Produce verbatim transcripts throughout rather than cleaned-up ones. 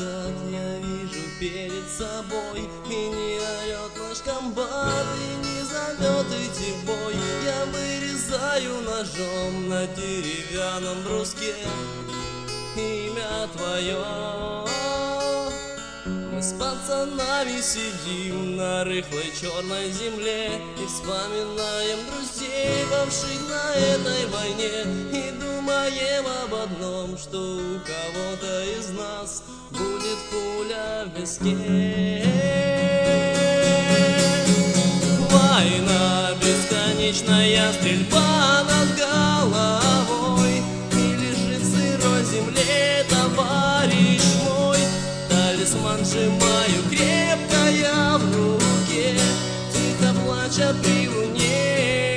закат я вижу перед собой, и не орет наш комбат, и не зовет идти в бой. Я вырезаю ножом на деревянном бруске имя твое. Мы с пацанами сидим на рыхлой черной земле и вспоминаем друзей, павших на этой войне, и думаем об одном, что у кого-то из нас будет пуля в виске. Война, бесконечная стрельба над головой, и лежит в сырой земле товарищ мой. Талисман сжимаю крепко я в руке, тихо плача при луне.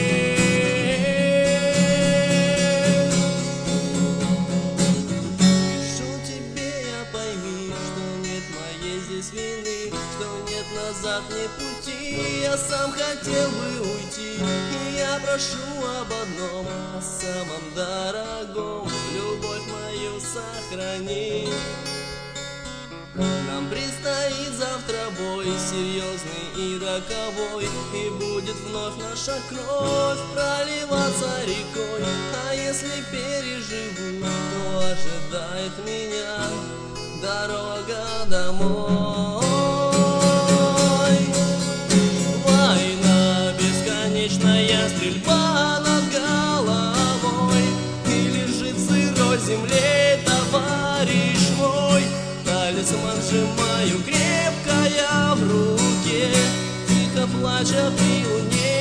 Пишу тебе, я пойми, что нет моей здесь вины, что нет назад ни пути. Я сам хотел бы уйти, и я прошу об одном, о самом дорогом: любовь мою сохрани. Нам предстоит завтра бой, серьезный и роковой, и будет вновь наша кровь проливаться рекой. А если переживу, то ожидает меня дорога домой. Война, бесконечная стрельба над головой, и лежит в сырой земле товарищ мой. Талисман сжимаю крепко я в руке, тихо плача при луне.